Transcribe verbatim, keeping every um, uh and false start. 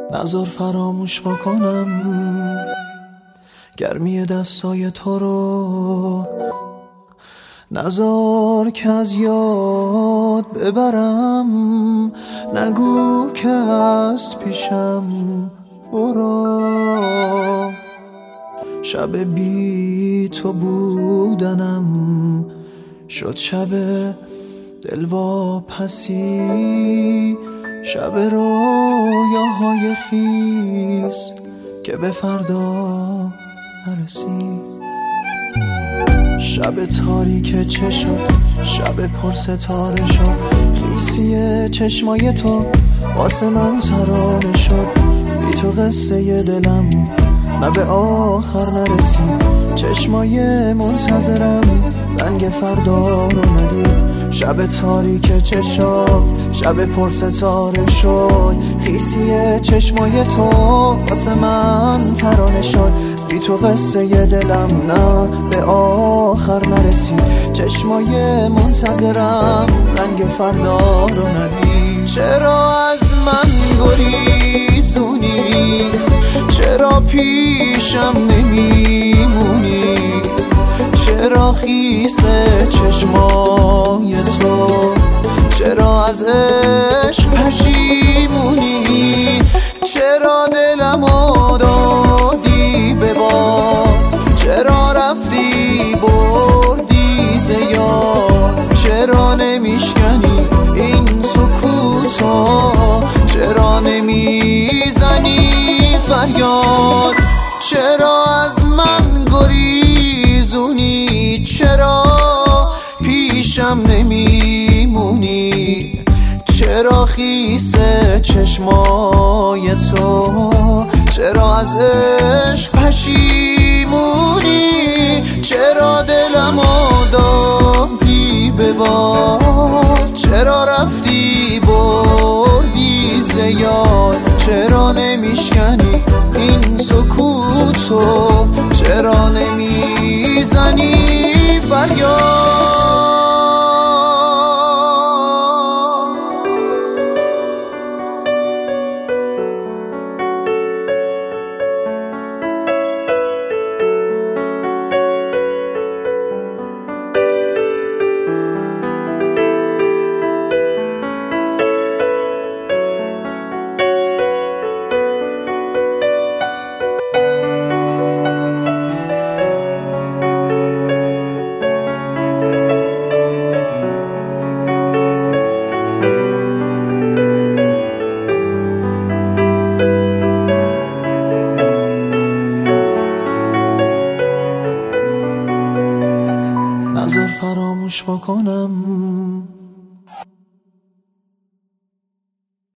نذار فراموش بکنم گرمی دستای تو رو، نذار که از یاد ببرم، نگو که از پیشم برو. شب بی تو بودنم شد شب دلواپسی، شب رویاهای خیز که به فردا نرسید. شب تاریک چه شد، شب پر ستاره شد، خیسی چشمای تو واسه من ترانه شد. بی تو قصه دلم نه به آخر نرسید، چشمای منتظرم رنگ فردا رو ندید. شب تاریک چه شد، شب پر ستاره شد، خیسی چشمای تو واسه من ترانه شد. بی تو قصه دلم نه به آخر نرسید، چشمای منتظرم رنگ فردا رو ندید. چرا از من گریزونی، چرا پیشم نمیمونی، چرا خیس چشمای تو، چرا از عشق پشیمونی، چرا دلمو دادی به باد، چرا رفتی بردی ز یاد، چرا نمیشکنی این سکوتا، چرا نمیزنی فریاد. چرا از من گریزونی، چرا پیشم نمیمونی، چرا خیس چشمای تو، چرا از عشق پشیمونی، چرا دلمو دادی به باد، چرا رفتی بردی ز یاد، چرا نمیشکنی این سکوتو، چرا نمیزنی فریاد. نذار فراموش بکنم